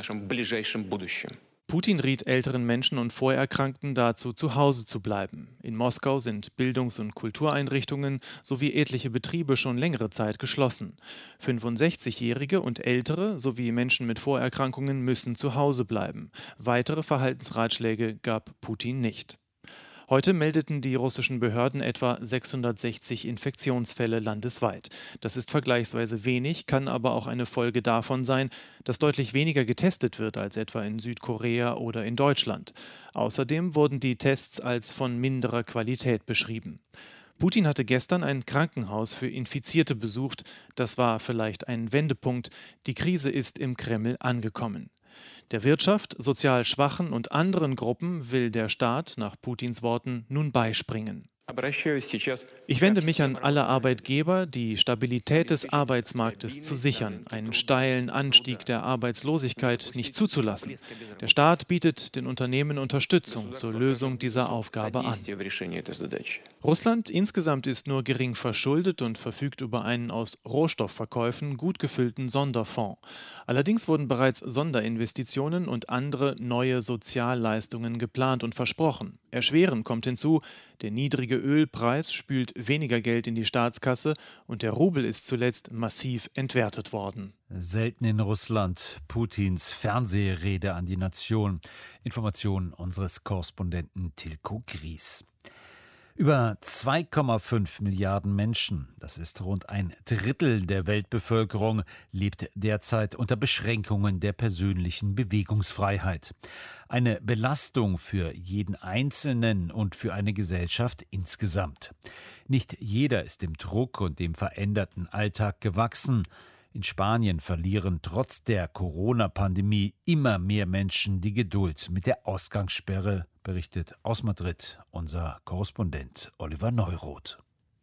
Putin riet älteren Menschen und Vorerkrankten dazu, zu Hause zu bleiben. In Moskau sind Bildungs- und Kultureinrichtungen sowie etliche Betriebe schon längere Zeit geschlossen. fünfundsechzigjährige und Ältere sowie Menschen mit Vorerkrankungen müssen zu Hause bleiben. Weitere Verhaltensratschläge gab Putin nicht. Heute meldeten die russischen Behörden etwa sechshundertsechzig Infektionsfälle landesweit. Das ist vergleichsweise wenig, kann aber auch eine Folge davon sein, dass deutlich weniger getestet wird als etwa in Südkorea oder in Deutschland. Außerdem wurden die Tests als von minderer Qualität beschrieben. Putin hatte gestern ein Krankenhaus für Infizierte besucht. Das war vielleicht ein Wendepunkt. Die Krise ist im Kreml angekommen. Der Wirtschaft, sozial Schwachen und anderen Gruppen will der Staat nach Putins Worten nun beispringen. Ich wende mich an alle Arbeitgeber, die Stabilität des Arbeitsmarktes zu sichern, einen steilen Anstieg der Arbeitslosigkeit nicht zuzulassen. Der Staat bietet den Unternehmen Unterstützung zur Lösung dieser Aufgabe an. Russland insgesamt ist nur gering verschuldet und verfügt über einen aus Rohstoffverkäufen gut gefüllten Sonderfonds. Allerdings wurden bereits Sonderinvestitionen und andere neue Sozialleistungen geplant und versprochen. Erschwerend kommt hinzu, der niedrige Ölpreis spült weniger Geld in die Staatskasse und der Rubel ist zuletzt massiv entwertet worden. Selten in Russland Putins Fernsehrede an die Nation. Informationen unseres Korrespondenten Tilko Gries. Über zwei Komma fünf Milliarden Menschen, das ist rund ein Drittel der Weltbevölkerung, lebt derzeit unter Beschränkungen der persönlichen Bewegungsfreiheit. Eine Belastung für jeden Einzelnen und für eine Gesellschaft insgesamt. Nicht jeder ist dem Druck und dem veränderten Alltag gewachsen. In Spanien verlieren trotz der Corona-Pandemie immer mehr Menschen die Geduld mit der Ausgangssperre, berichtet aus Madrid unser Korrespondent Oliver Neuroth.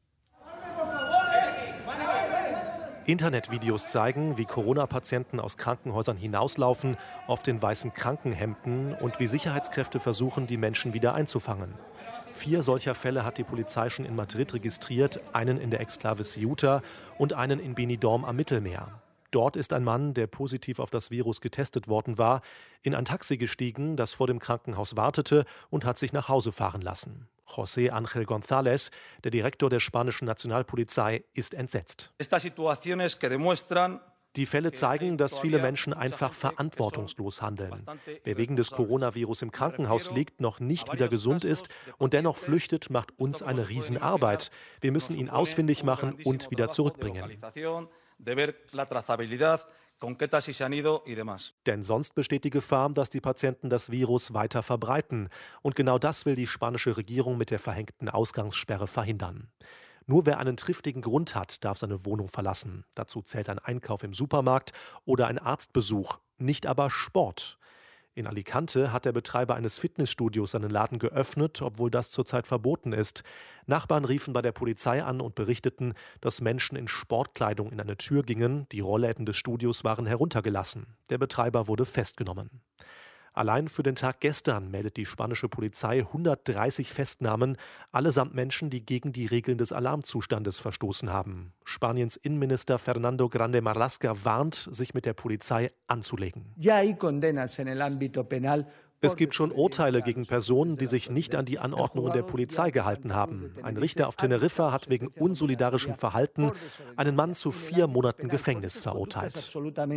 Internetvideos zeigen, wie Corona-Patienten aus Krankenhäusern hinauslaufen, oft in weißen Krankenhemden, und wie Sicherheitskräfte versuchen, die Menschen wieder einzufangen. Vier solcher Fälle hat die Polizei schon in Madrid registriert, einen in der Exklave Ceuta und einen in Benidorm am Mittelmeer. Dort ist ein Mann, der positiv auf das Virus getestet worden war, in ein Taxi gestiegen, das vor dem Krankenhaus wartete, und hat sich nach Hause fahren lassen. José Ángel González, der Direktor der spanischen Nationalpolizei, ist entsetzt. Die Fälle zeigen, dass viele Menschen einfach verantwortungslos handeln. Wer wegen des Coronavirus im Krankenhaus liegt, noch nicht wieder gesund ist und dennoch flüchtet, macht uns eine Riesenarbeit. Wir müssen ihn ausfindig machen und wieder zurückbringen. Denn sonst besteht die Gefahr, dass die Patienten das Virus weiter verbreiten. Und genau das will die spanische Regierung mit der verhängten Ausgangssperre verhindern. Nur wer einen triftigen Grund hat, darf seine Wohnung verlassen. Dazu zählt ein Einkauf im Supermarkt oder ein Arztbesuch, nicht aber Sport. In Alicante hat der Betreiber eines Fitnessstudios seinen Laden geöffnet, obwohl das zurzeit verboten ist. Nachbarn riefen bei der Polizei an und berichteten, dass Menschen in Sportkleidung in eine Tür gingen. Die Rollläden des Studios waren heruntergelassen. Der Betreiber wurde festgenommen. Allein für den Tag gestern meldet die spanische Polizei hundertdreißig Festnahmen, allesamt Menschen, die gegen die Regeln des Alarmzustandes verstoßen haben. Spaniens Innenminister Fernando Grande Marlaska warnt, sich mit der Polizei anzulegen. Es gibt schon Urteile gegen Personen, die sich nicht an die Anordnungen der Polizei gehalten haben. Ein Richter auf Teneriffa hat wegen unsolidarischem Verhalten einen Mann zu vier Monaten Gefängnis verurteilt.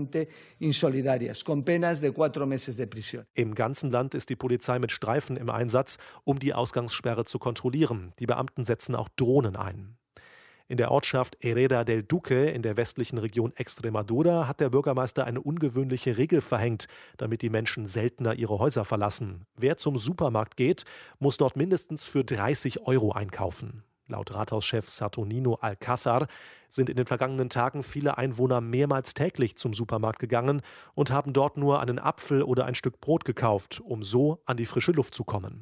Im ganzen Land ist die Polizei mit Streifen im Einsatz, um die Ausgangssperre zu kontrollieren. Die Beamten setzen auch Drohnen ein. In der Ortschaft Herrera del Duque in der westlichen Region Extremadura hat der Bürgermeister eine ungewöhnliche Regel verhängt, damit die Menschen seltener ihre Häuser verlassen. Wer zum Supermarkt geht, muss dort mindestens für dreißig Euro einkaufen. Laut Rathauschef Saturnino Alcázar sind in den vergangenen Tagen viele Einwohner mehrmals täglich zum Supermarkt gegangen und haben dort nur einen Apfel oder ein Stück Brot gekauft, um so an die frische Luft zu kommen.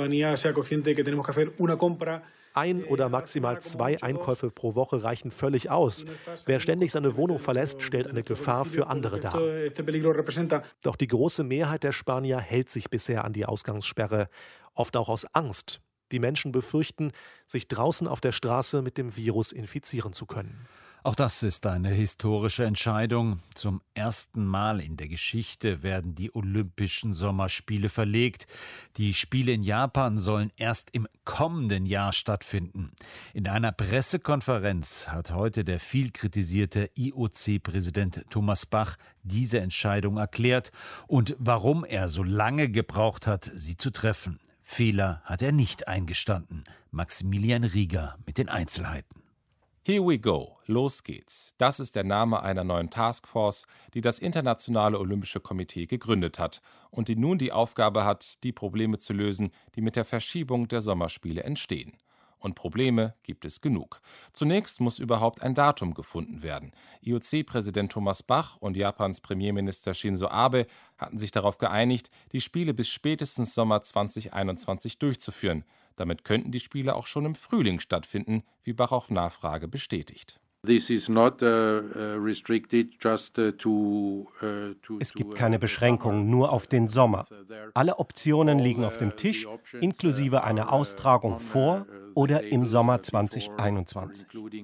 Ein oder maximal zwei Einkäufe pro Woche reichen völlig aus. Wer ständig seine Wohnung verlässt, stellt eine Gefahr für andere dar. Doch die große Mehrheit der Spanier hält sich bisher an die Ausgangssperre, oft auch aus Angst. Die Menschen befürchten, sich draußen auf der Straße mit dem Virus infizieren zu können. Auch das ist eine historische Entscheidung. Zum ersten Mal in der Geschichte werden die Olympischen Sommerspiele verlegt. Die Spiele in Japan sollen erst im kommenden Jahr stattfinden. In einer Pressekonferenz hat heute der viel kritisierte I O C-Präsident Thomas Bach diese Entscheidung erklärt und warum er so lange gebraucht hat, sie zu treffen. Fehler hat er nicht eingestanden. Maximilian Rieger mit den Einzelheiten. Here we go, los geht's. Das ist der Name einer neuen Taskforce, die das Internationale Olympische Komitee gegründet hat und die nun die Aufgabe hat, die Probleme zu lösen, die mit der Verschiebung der Sommerspiele entstehen. Und Probleme gibt es genug. Zunächst muss überhaupt ein Datum gefunden werden. I O C-Präsident Thomas Bach und Japans Premierminister Shinzo Abe hatten sich darauf geeinigt, die Spiele bis spätestens Sommer zwanzig einundzwanzig durchzuführen. Damit könnten die Spiele auch schon im Frühling stattfinden, wie Bach auf Nachfrage bestätigt. Es gibt keine Beschränkungen nur auf den Sommer. Alle Optionen liegen auf dem Tisch, inklusive einer Austragung vor oder im Sommer zwanzig einundzwanzig.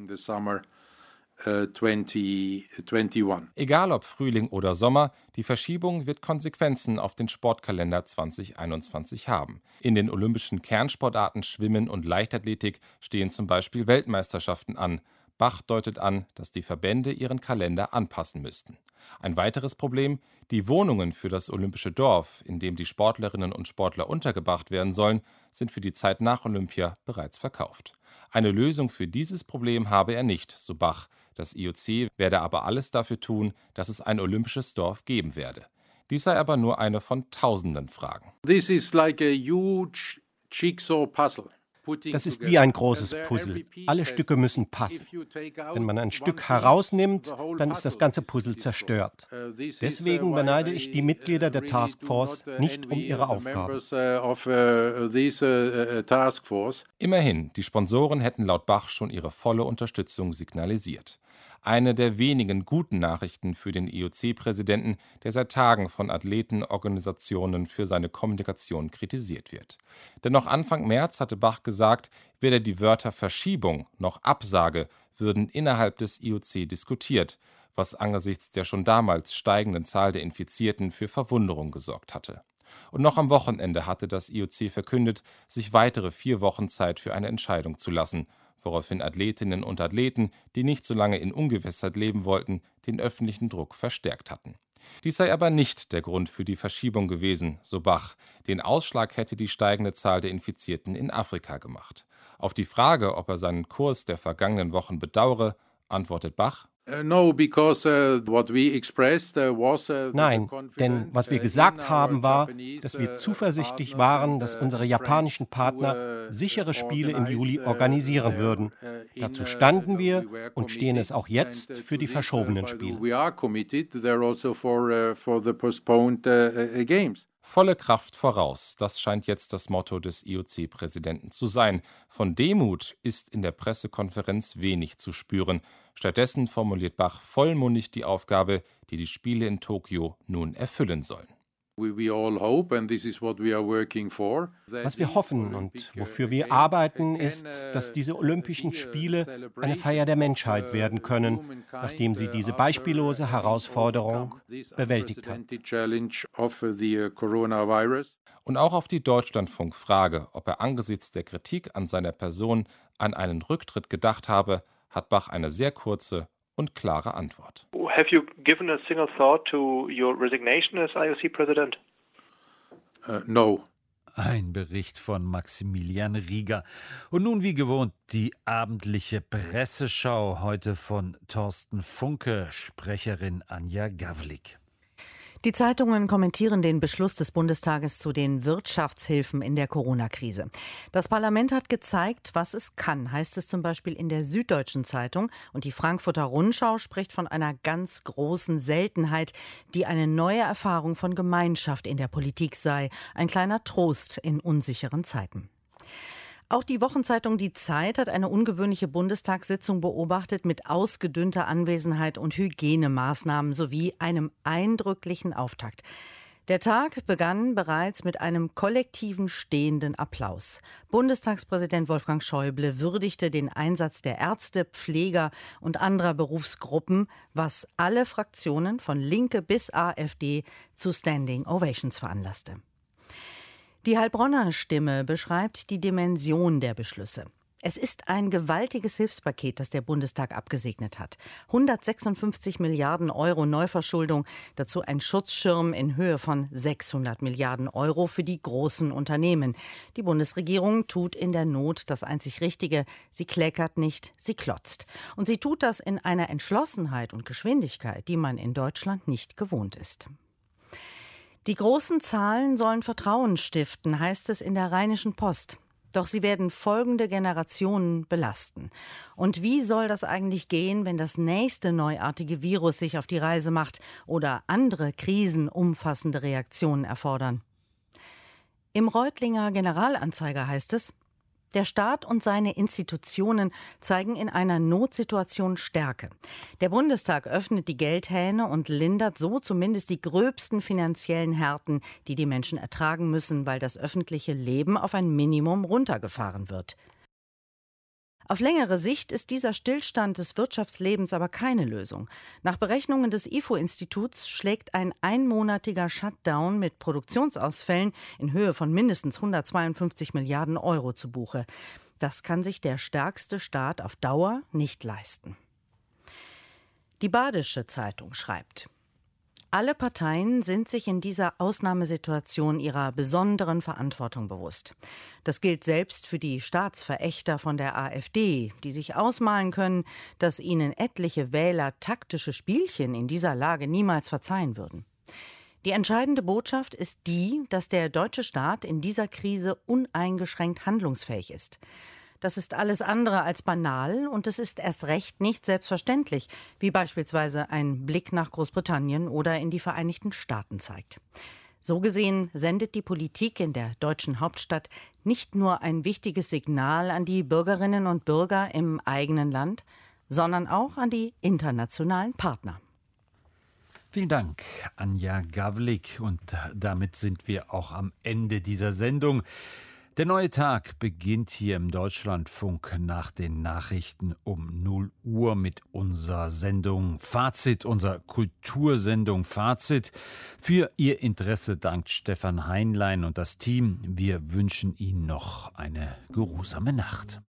Egal ob Frühling oder Sommer, die Verschiebung wird Konsequenzen auf den Sportkalender zwanzig einundzwanzig haben. In den olympischen Kernsportarten Schwimmen und Leichtathletik stehen zum Beispiel Weltmeisterschaften an. Bach deutet an, dass die Verbände ihren Kalender anpassen müssten. Ein weiteres Problem: Die Wohnungen für das Olympische Dorf, in dem die Sportlerinnen und Sportler untergebracht werden sollen, sind für die Zeit nach Olympia bereits verkauft. Eine Lösung für dieses Problem habe er nicht, so Bach. Das I O C werde aber alles dafür tun, dass es ein olympisches Dorf geben werde. Dies sei aber nur eine von tausenden Fragen. This is like a huge jigsaw puzzle. Das ist wie ein großes Puzzle. Alle Stücke müssen passen. Wenn man ein Stück herausnimmt, dann ist das ganze Puzzle zerstört. Deswegen beneide ich die Mitglieder der Taskforce nicht um ihre Aufgabe. Immerhin, die Sponsoren hätten laut Bach schon ihre volle Unterstützung signalisiert. Eine der wenigen guten Nachrichten für den I O C-Präsidenten, der seit Tagen von Athletenorganisationen für seine Kommunikation kritisiert wird. Denn noch Anfang März hatte Bach gesagt, weder die Wörter Verschiebung noch Absage würden innerhalb des I O C diskutiert, was angesichts der schon damals steigenden Zahl der Infizierten für Verwunderung gesorgt hatte. Und noch am Wochenende hatte das I O C verkündet, sich weitere vier Wochen Zeit für eine Entscheidung zu lassen, woraufhin Athletinnen und Athleten, die nicht so lange in Ungewissheit leben wollten, den öffentlichen Druck verstärkt hatten. Dies sei aber nicht der Grund für die Verschiebung gewesen, so Bach. Den Ausschlag hätte die steigende Zahl der Infizierten in Afrika gemacht. Auf die Frage, ob er seinen Kurs der vergangenen Wochen bedauere, antwortet Bach: Nein, denn was wir gesagt haben war, dass wir zuversichtlich waren, dass unsere japanischen Partner sichere Spiele im Juli organisieren würden. Dazu standen wir und stehen es auch jetzt für die verschobenen Spiele. Volle Kraft voraus, das scheint jetzt das Motto des I O C-Präsidenten zu sein. Von Demut ist in der Pressekonferenz wenig zu spüren. Stattdessen formuliert Bach vollmundig die Aufgabe, die die Spiele in Tokio nun erfüllen sollen. Was wir hoffen und wofür wir arbeiten, ist, dass diese Olympischen Spiele eine Feier der Menschheit werden können, nachdem sie diese beispiellose Herausforderung bewältigt hat. Und auch auf die Deutschlandfunk-Frage, ob er angesichts der Kritik an seiner Person an einen Rücktritt gedacht habe, hat Bach eine sehr kurze und klare Antwort. Have you given a single thought to your resignation as I O C president? Uh, no. Ein Bericht von Maximilian Rieger. Und nun wie gewohnt die abendliche Presseschau, heute von Thorsten Funke, Sprecherin Anja Gawlik. Die Zeitungen kommentieren den Beschluss des Bundestages zu den Wirtschaftshilfen in der Corona-Krise. Das Parlament hat gezeigt, was es kann, heißt es zum Beispiel in der Süddeutschen Zeitung. Und die Frankfurter Rundschau spricht von einer ganz großen Seltenheit, die eine neue Erfahrung von Gemeinschaft in der Politik sei. Ein kleiner Trost in unsicheren Zeiten. Auch die Wochenzeitung Die Zeit hat eine ungewöhnliche Bundestagssitzung beobachtet mit ausgedünnter Anwesenheit und Hygienemaßnahmen sowie einem eindrücklichen Auftakt. Der Tag begann bereits mit einem kollektiven stehenden Applaus. Bundestagspräsident Wolfgang Schäuble würdigte den Einsatz der Ärzte, Pfleger und anderer Berufsgruppen, was alle Fraktionen von Linke bis AfD zu Standing Ovations veranlasste. Die Heilbronner Stimme beschreibt die Dimension der Beschlüsse. Es ist ein gewaltiges Hilfspaket, das der Bundestag abgesegnet hat. hundertsechsundfünfzig Milliarden Euro Neuverschuldung, dazu ein Schutzschirm in Höhe von sechshundert Milliarden Euro für die großen Unternehmen. Die Bundesregierung tut in der Not das einzig Richtige. Sie kläckert nicht, sie klotzt. Und sie tut das in einer Entschlossenheit und Geschwindigkeit, die man in Deutschland nicht gewohnt ist. Die großen Zahlen sollen Vertrauen stiften, heißt es in der Rheinischen Post. Doch sie werden folgende Generationen belasten. Und wie soll das eigentlich gehen, wenn das nächste neuartige Virus sich auf die Reise macht oder andere Krisen umfassende Reaktionen erfordern? Im Reutlinger Generalanzeiger heißt es: Der Staat und seine Institutionen zeigen in einer Notsituation Stärke. Der Bundestag öffnet die Geldhähne und lindert so zumindest die gröbsten finanziellen Härten, die die Menschen ertragen müssen, weil das öffentliche Leben auf ein Minimum runtergefahren wird. Auf längere Sicht ist dieser Stillstand des Wirtschaftslebens aber keine Lösung. Nach Berechnungen des I F O-Instituts schlägt ein einmonatiger Shutdown mit Produktionsausfällen in Höhe von mindestens hundertzweiundfünfzig Milliarden Euro zu Buche. Das kann sich der stärkste Staat auf Dauer nicht leisten. Die Badische Zeitung schreibt: Alle Parteien sind sich in dieser Ausnahmesituation ihrer besonderen Verantwortung bewusst. Das gilt selbst für die Staatsverächter von der AfD, die sich ausmalen können, dass ihnen etliche Wähler taktische Spielchen in dieser Lage niemals verzeihen würden. Die entscheidende Botschaft ist die, dass der deutsche Staat in dieser Krise uneingeschränkt handlungsfähig ist. Das ist alles andere als banal und es ist erst recht nicht selbstverständlich, wie beispielsweise ein Blick nach Großbritannien oder in die Vereinigten Staaten zeigt. So gesehen sendet die Politik in der deutschen Hauptstadt nicht nur ein wichtiges Signal an die Bürgerinnen und Bürger im eigenen Land, sondern auch an die internationalen Partner. Vielen Dank, Anja Gawlik. Und damit sind wir auch am Ende dieser Sendung. Der neue Tag beginnt hier im Deutschlandfunk nach den Nachrichten um null Uhr mit unserer Sendung Fazit, unserer Kultursendung Fazit. Für Ihr Interesse dankt Stefan Heinlein und das Team. Wir wünschen Ihnen noch eine geruhsame Nacht.